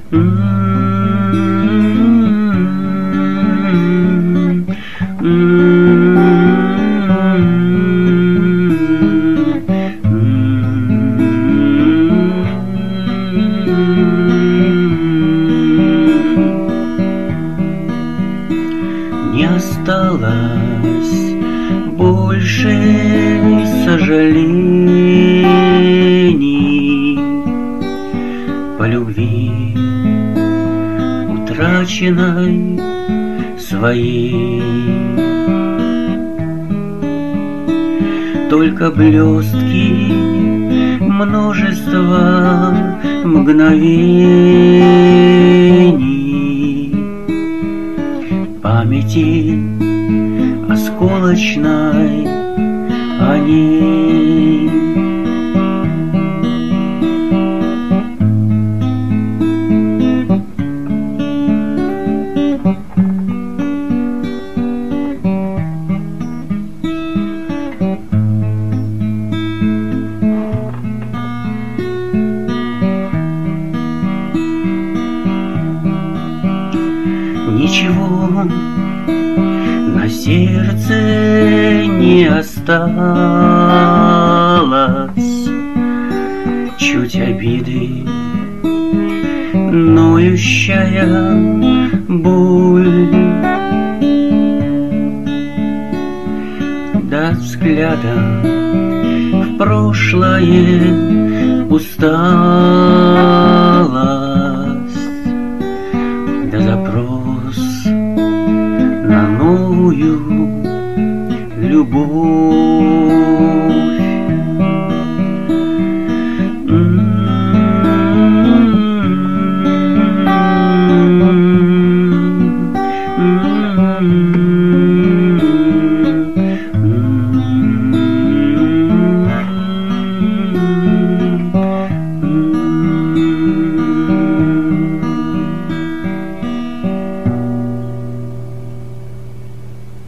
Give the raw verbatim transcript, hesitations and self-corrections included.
Не осталось больше сожалений по любви утраченной своей. Только блестки множества мгновений памяти осколочной о ней. Ничего на сердце не осталось, чуть обиды, ноющая боль, до взгляда в прошлое усталость.